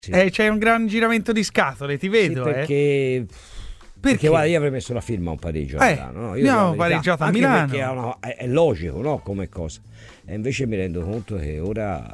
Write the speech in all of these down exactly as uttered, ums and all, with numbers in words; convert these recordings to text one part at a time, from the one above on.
Sì. Eh, c'è un gran giramento di scatole, ti vedo. Sì, perché... Eh. Perché? Perché guarda, io avrei messo la firma a un pareggio a Eh, Milano, no? Io abbiamo dico la verità, pareggiato a anche Milano. perché è, una- è- è logico, no? Come cosa. E invece mi rendo conto che ora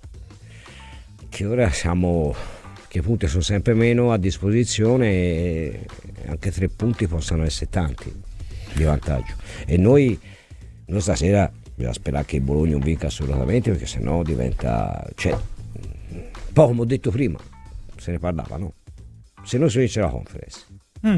che ora siamo che i punti sono sempre meno a disposizione e anche tre punti possono essere tanti di vantaggio. E noi, noi stasera bisogna sperare che il Bologna non vinca assolutamente, perché sennò diventa, cioè, poi come ho detto prima, se ne parlava, no? Se noi si vince la Conference, Mm.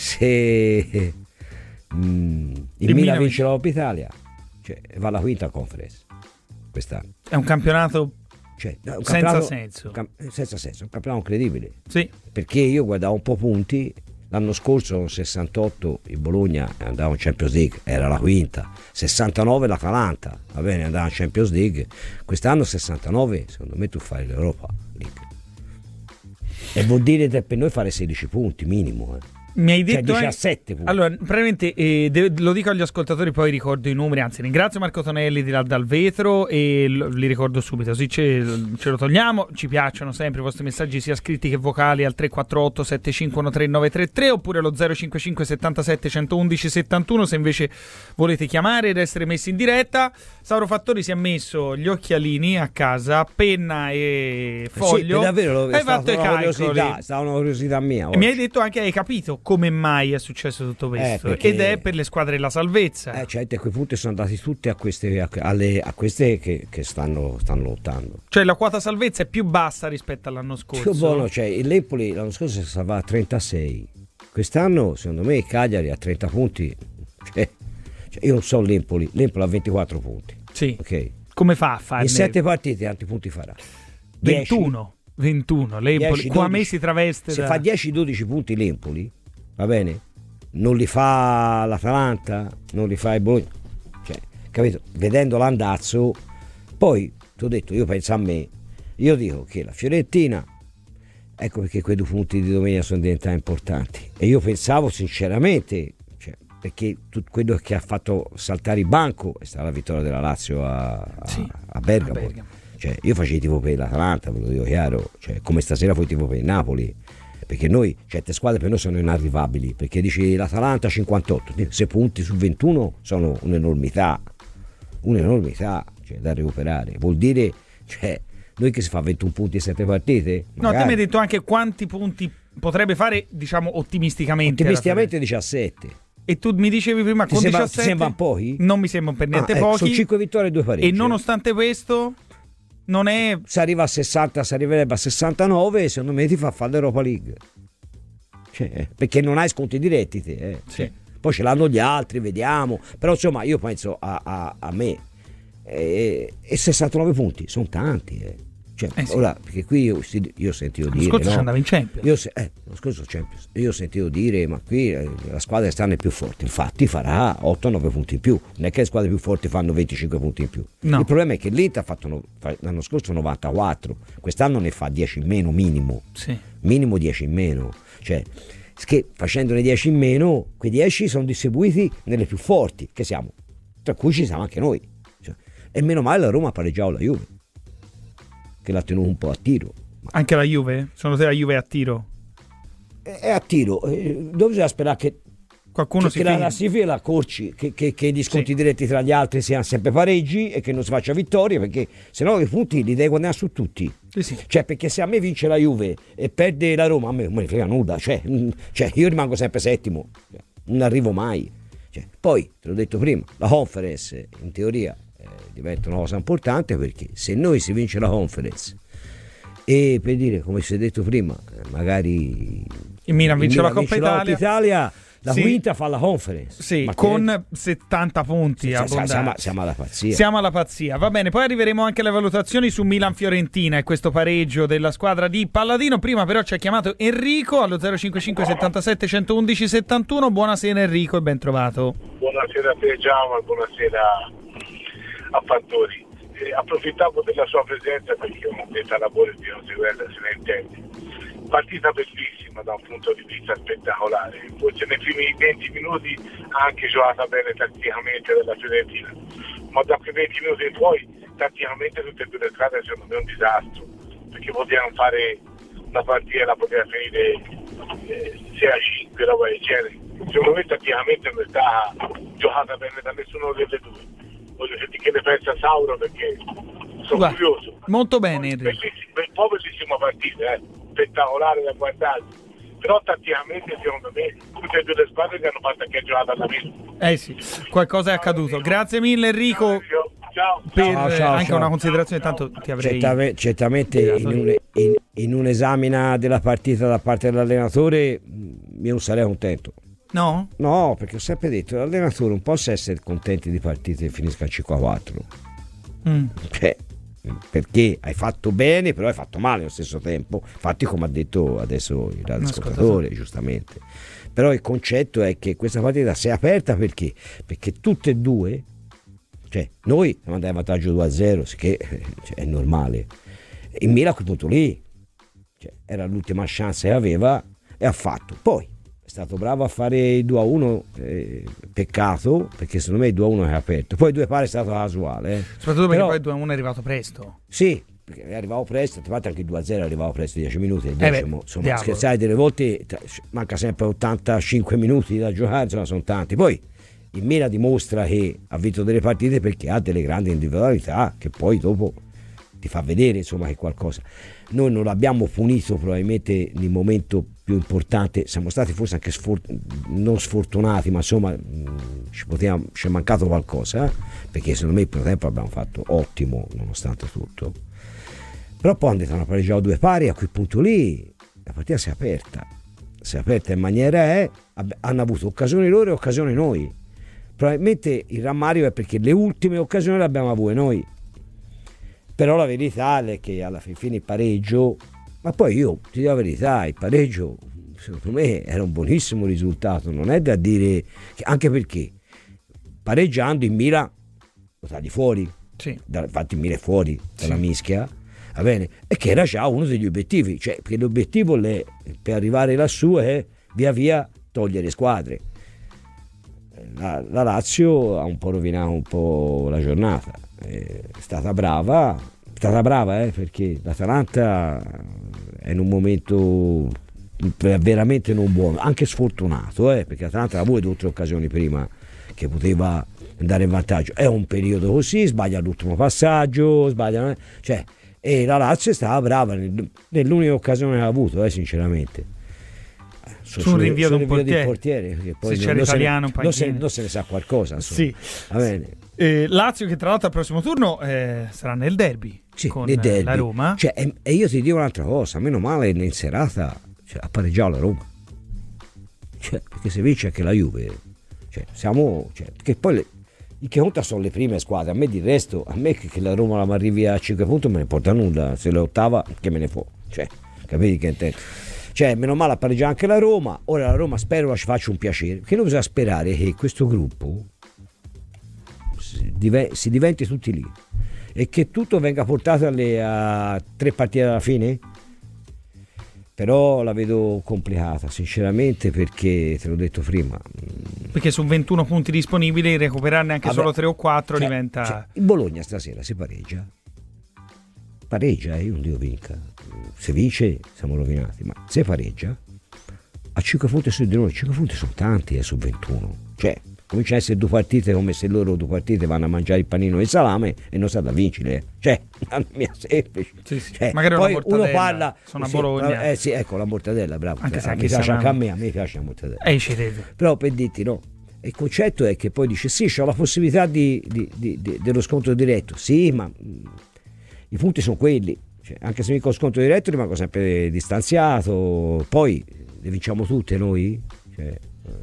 se mm, il, Il Milan Milan vince la Coppa Italia, cioè, va alla quinta Conference quest'anno, È un campionato cioè, è un senza campionato- senso. un cam- senza senso, un campionato incredibile, Sì. perché io guardavo un po' punti. L'anno scorso con sessantotto il Bologna andava in Champions League, era la quinta, sessantanove l'Atalanta, va bene, andava in Champions League. Quest'anno sessantanove, secondo me tu fai l'Europa League. E vuol dire per noi fare sedici punti minimo, eh. Mi hai Cioè detto diciassette punti. Allora, praticamente eh, de- lo dico agli ascoltatori, poi ricordo i numeri. Anzi, ringrazio Marco Tonelli di là dal vetro e l- li ricordo subito, così ce, ce lo togliamo. Ci piacciono sempre i vostri messaggi, sia scritti che vocali, al tre quattro otto sette cinque uno tre nove tre tre oppure allo zero cinque cinque settantasette centoudici settantuno se invece volete chiamare ed essere messi in diretta. Sauro Fattori si è messo gli occhialini a casa, penna e foglio. Sì, davvero, hai è stata fatto i una calcoli. curiosità, è stata una curiosità mia. E mi hai oggi. detto anche, hai capito come mai è successo tutto questo, Eh, perché- ed è per le squadre della salvezza. Eh, certo, quei punti sono andati tutti a queste, a, alle, a queste che, che stanno, stanno lottando. Cioè la quota salvezza è più bassa rispetto all'anno scorso. Più buono, cioè, il Napoli l'anno scorso si salvava a trentasei, quest'anno secondo me il Cagliari a trenta punti, cioè, cioè, io non so l'Empoli, l'Empoli ha ventiquattro punti, Sì. ok? Come fa a farne? In sette partite quanti punti farà? dieci? ventuno. ventuno. L'Empoli dieci, qua a me dodici. si traveste Se da... fa dieci dodici punti l'Empoli, va bene? Non li fa l'Atalanta, non li fa il Bologna, cioè, capito? Vedendo l'andazzo, poi ti ho detto, io penso a me, io dico che la Fiorentina, ecco perché quei due punti di domenica sono diventati importanti, e io pensavo sinceramente, cioè, perché tutto quello che ha fatto saltare il banco è stata la vittoria della Lazio a, a, Sì, a Bergamo. a Bergamo. Cioè, io facevo tipo per l'Atalanta, ve lo dico chiaro, cioè, come stasera fui tipo per il Napoli, perché noi, certe squadre per noi sono inarrivabili, perché dici l'Atalanta cinquantotto, sei punti su ventuno sono un'enormità, un'enormità, cioè, da recuperare, vuol dire, cioè, noi che si fa ventuno punti in sette partite? No, te mi hai detto anche quanti punti potrebbe fare, diciamo, ottimisticamente. Ottimisticamente diciassette. E tu mi dicevi prima, Ti con sembra- diciassette... ti sembrano pochi? Non mi sembrano per niente Ah, ecco, pochi. sono cinque vittorie e due pareggi. E nonostante questo, non è... Se arriva a sessanta, si arriverebbe a sessantanove, secondo me ti fa fare l'Europa League. Cioè, perché non hai sconti diretti te, eh. Sì. Cioè, poi ce l'hanno gli altri, vediamo. Però insomma io penso a, a, a me. E, e sessantanove punti, sono tanti. Eh. Cioè, Eh sì. ora, perché qui io, io ho sentito L'anno dire... scorso no? ci andava in Champions. Io, se- eh, lo scorso Champions, io ho sentito dire, ma qui eh, la squadra che stanno è più forte, infatti farà otto nove punti in più, non è che le squadre più forti fanno venticinque punti in più. No. Il problema è che l'Inter ha fatto no- fa- l'anno scorso novantaquattro, quest'anno ne fa dieci in meno minimo, Sì. minimo dieci in meno, cioè che facendone dieci in meno, quei dieci sono distribuiti nelle più forti, che siamo, tra cui ci siamo anche noi. Cioè, e meno male la Roma ha pareggiato la Juve, che l'ha tenuto un po' a tiro. Anche la Juve? Secondo te la Juve è a tiro? È a tiro, eh, dove bisogna sperare che, Qualcuno che, si che la fida? classifica la accorci, che, che, che gli sconti Sì. diretti tra gli altri siano sempre pareggi e che non si faccia vittoria, perché sennò i punti li devi guadagnare su tutti. Sì, sì. Cioè, perché se a me vince la Juve e perde la Roma, a me non me ne frega nulla, cioè, mm, cioè io rimango sempre settimo, non arrivo mai. Cioè, poi, te l'ho detto prima, la Conference in teoria eh, diventa una cosa importante, perché se noi si vince la Conference e per dire, come si è detto prima, eh, magari Il Milan vince il la Milan Coppa vince Italia. Italia, la Sì. quinta fa la Conference. Sì, Ma che- con settanta punti Sì, abbondanti. siamo, siamo alla pazzia. Siamo alla pazzia, va bene, poi arriveremo anche alle valutazioni su Milan-Fiorentina e questo pareggio della squadra di Palladino. Prima però ci ha chiamato Enrico allo zero cinque cinque settantasette centoudici settantuno. Buonasera Enrico e ben trovato. Buonasera a te Giacomo e buonasera a Fattori. Eh, approfittavo della sua presenza perché ho detto lavoro di non si guarda, se ne intende. Partita bellissima da un punto di vista spettacolare, forse nei primi venti minuti ha anche giocata bene tatticamente della Fiorentina, ma da quei venti minuti in poi tatticamente tutte e due le squadre secondo me è un disastro, perché potevano fare la partita la poteva finire eh, sei a cinque, roba del genere. Secondo me tatticamente non sta giocata bene da nessuno delle due. Voglio sentire che ne pensa Sauro, perché sono Guarda, curioso. Molto bene, Enrico. Bellissima, un po' bellissima partita, eh? Spettacolare da guardare. Però tatticamente secondo me tutte e due le squadre che hanno fatto anche giocata alla fine. Eh sì, qualcosa è accaduto. Grazie mille Enrico. Ciao, Per ciao. Ciao, ciao, anche ciao. una considerazione, tanto ti avrei Certame- certamente in, un, in, in un'esamina della partita da parte dell'allenatore mh, io non sarei contento. No? No, perché ho sempre detto l'allenatore non possa essere contenti di partite che finisca cinque a quattro. Mm. Cioè, perché hai fatto bene, però hai fatto male allo stesso tempo. Infatti, come ha detto adesso il radioascoltatore, giustamente. Però il concetto è che questa partita si è aperta perché? Perché tutte e due, cioè noi siamo andati in vantaggio due a zero, che cioè, è normale. Il Milan a quel punto lì, cioè, era l'ultima chance che aveva e ha fatto. Poi è stato bravo a fare il due a uno, eh, peccato, perché secondo me il due a uno è aperto. Poi il due pari è stato casuale. Eh. Soprattutto perché Però, poi il due a uno è arrivato presto. sì, perché arrivavo presto, tra l'altro anche il due a zero arrivavo presto, dieci minuti, il beh, decimo, insomma, diavolo. scherzare delle volte, tra- manca sempre ottantacinque minuti da giocare, insomma sono tanti. Poi il Milan dimostra che ha vinto delle partite perché ha delle grandi individualità che poi dopo ti fa vedere, insomma, che qualcosa. Noi non l'abbiamo punito probabilmente nel momento più importante, siamo stati forse anche sfor- non sfortunati, ma insomma mh, ci, poteva, ci è mancato qualcosa, eh? Perché secondo me il primo tempo abbiamo fatto ottimo nonostante tutto. Però poi hanno detto hanno pareggiato due pari, a quel punto lì la partita si è aperta, si è aperta in maniera è, hanno avuto occasioni loro e occasioni noi. Probabilmente il rammario è perché le ultime occasioni le abbiamo avute noi. Però la verità è che alla fine il pareggio, ma poi io ti dico la verità, il pareggio secondo me era un buonissimo risultato, non è da dire, anche perché pareggiando il Milan lo tagli fuori, Sì. da, infatti il Milan è fuori dalla Sì. mischia, va bene, e che era già uno degli obiettivi, cioè perché l'obiettivo è, per arrivare lassù è via via togliere squadre. La, la Lazio ha un po' rovinato un po' la giornata, è stata brava, è stata brava eh, perché l'Atalanta è in un momento veramente non buono, anche sfortunato, eh, perché l'Atalanta ha avuto due o tre occasioni prima che poteva andare in vantaggio, è un periodo così, sbaglia l'ultimo passaggio, sbaglia, cioè, e la Lazio è stata brava nell'unica occasione che ha avuto, eh, sinceramente. Su, su un rinvio di un portiere, portiere che poi se c'era non, italiano se ne, non, se, non se ne sa qualcosa, sì. Va bene. Eh, Lazio che tra l'altro al prossimo turno eh, sarà nel derby, sì, con nel derby. la Roma, cioè, e, e io ti dico un'altra cosa, meno male in serata, cioè, ha pareggiato la Roma, cioè, perché se vince anche la Juve, cioè, siamo, cioè, che poi le, il che conta sono le prime squadre, a me di resto, a me che, che la Roma la mi arrivi a cinque punti non me ne porta nulla, se l'ottava che me ne può, cioè, capiti che intendo? Cioè, meno male appareggia anche la Roma. Ora la Roma spero ci faccia un piacere, perché noi bisogna sperare che questo gruppo si, div- si diventi tutti lì e che tutto venga portato alle, a tre partite alla fine. Però la vedo complicata sinceramente, perché te l'ho detto prima, perché su ventuno punti disponibili recuperarne anche vabbè, solo tre o quattro cioè, diventa cioè, il Bologna stasera si pareggia pareggia e eh, un Dio vinca, se vince siamo rovinati, ma se pareggia a cinque punti su di noi, cinque punti sono tanti eh, su ventuno, cioè comincia a essere due partite come se loro due partite vanno a mangiare il panino e il salame e non sta da vincere, cioè non mi è semplice, sì, sì. Cioè, magari poi una uno parla sono a sì, Bologna, eh sì, ecco la mortadella, bravo, anche se a anche me piace siamo... anche a me a me piace la mortadella, eh, ci credo. però per dirti no, il concetto è che poi dice sì, c'ho la possibilità di, di, di, di, dello scontro diretto, sì, ma mh, i punti sono quelli, cioè, anche se mi con scontro diretto rimango sempre distanziato, poi le vinciamo tutte noi, cioè,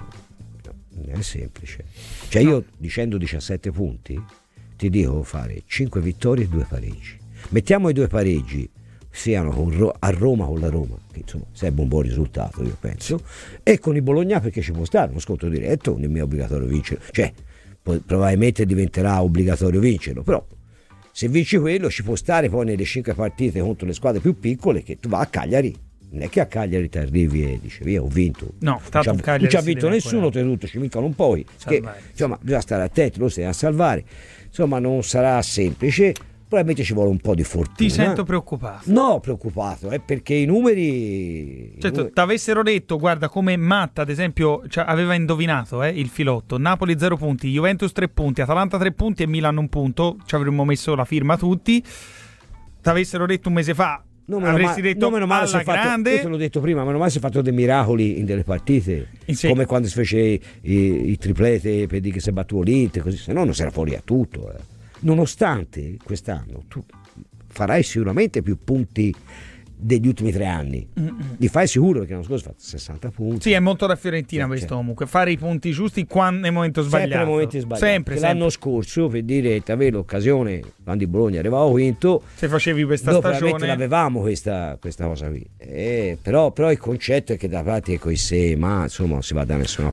non è semplice, cioè io dicendo diciassette punti ti dico fare cinque vittorie e due pareggi, mettiamo i due pareggi siano con Ro- a Roma con la Roma, che insomma sarebbe un buon risultato io penso, e con il Bologna, perché ci può stare uno scontro diretto, non è obbligatorio vincere, cioè poi, probabilmente diventerà obbligatorio vincerlo, però se vinci quello ci può stare poi nelle cinque partite contro le squadre più piccole che tu vai a Cagliari, non è che a Cagliari ti arrivi e dici via ho vinto, no, non ci ha, non ci ha vinto nessuno, oltretutto ci vincono un po', che, insomma bisogna stare attenti, lo stai a salvare, insomma non sarà semplice, probabilmente ci vuole un po' di fortuna. Ti sento preoccupato. No, preoccupato, è perché i numeri... Certo, numeri... ti avessero detto, guarda, come Matta, ad esempio, cioè, aveva indovinato eh, il filotto, Napoli zero punti, Juventus tre punti, Atalanta tre punti e Milan un punto, ci avremmo messo la firma tutti. Ti avessero detto un mese fa, No, avresti ma, detto no, male alla fatto, grande. Io te l'ho detto prima, meno male si è fatto dei miracoli in delle partite, sì. come quando si fece i, i, i triplete per dire che si è battuto l'Inter, così, se no non si era fuori a tutto. Eh. Nonostante quest'anno tu farai sicuramente più punti degli ultimi tre anni, Mm-mm. li fai sicuro, perché l'anno scorso hai fatto sessanta punti. Sì, è molto da Fiorentina sì, questo certo. Comunque fare i punti giusti quando nel momento sbagliato, sempre nei momenti sbagliati. Sempre, sempre. L'anno scorso, per dire, avere l'occasione quando il Bologna arrivava quinto, se facevi questa dopo stagione l'avevamo questa, questa cosa qui, eh, però, però il concetto è che da parte con i sei ma insomma non si va da nessuna